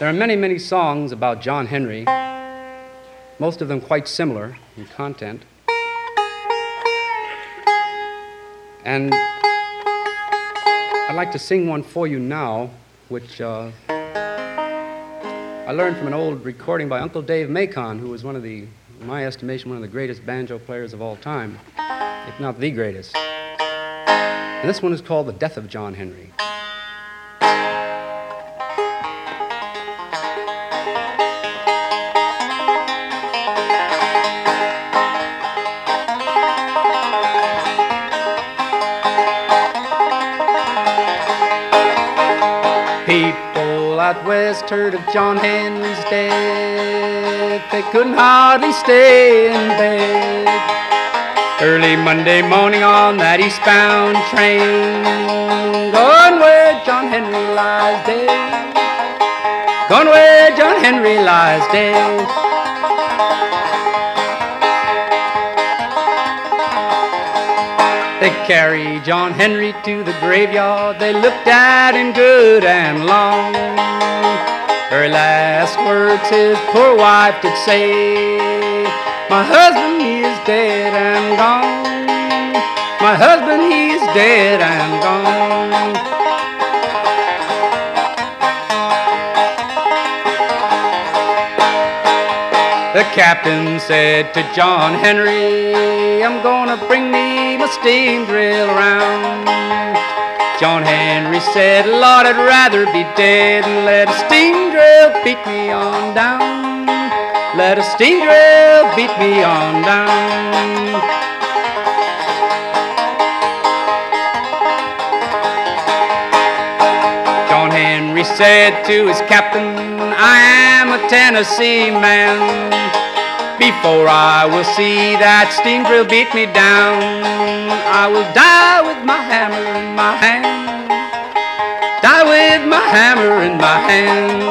There are many, many songs about John Henry, most of them quite similar in content. And I'd like to sing one for you now, which I learned from an old recording by Uncle Dave Macon, who was in my estimation, one of the greatest banjo players of all time, if not the greatest. And this one is called The Death of John Henry. People out west heard of John Henry's death. They couldn't hardly stay in bed. Early Monday morning on that eastbound train, going where John Henry lies dead. Going where John Henry lies dead. They carry John Henry to the graveyard. They looked at him good and long. Her last words his poor wife did say, my husband, he is dead and gone. My husband, he is dead and gone. The captain said to John Henry, I'm gonna bring me my steam drill around. John Henry said, Lord, I'd rather be dead and let a steam drill beat me on down. Let a steam drill beat me on down. John Henry said to his captain, I am a Tennessee man. Before I will see that steam drill beat me down, I will die with my hammer in my hand. Die with my hammer in my hand.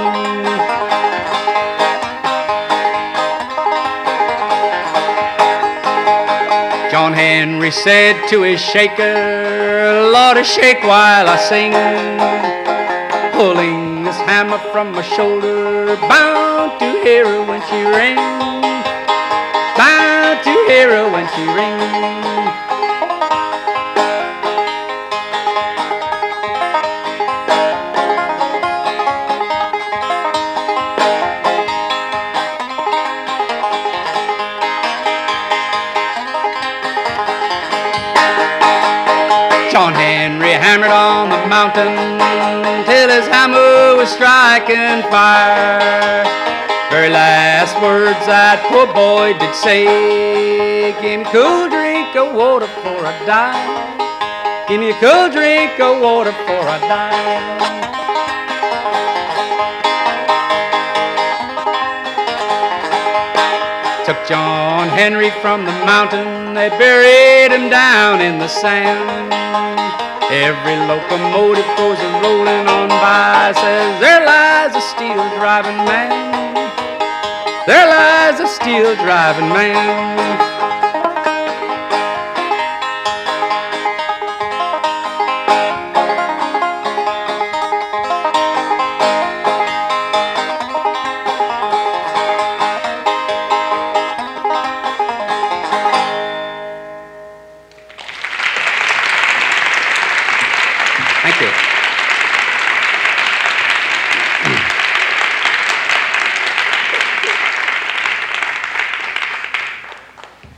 John Henry said to his shaker, Lord, shake while I sing, pulling his hammer from my shoulder, bound to hear her when she rings, bound to hear her when she rings. John Henry hammered on the mountain till his hammer was striking fire. Very last words that poor boy did say, give me a cool drink of water before I die. Give me a cool drink of water before I die. Took John Henry from the mountain, they buried him down in the sand. Every locomotive goes a-rolling on by, says, there lies a steel-driving man. There lies a steel-driving man.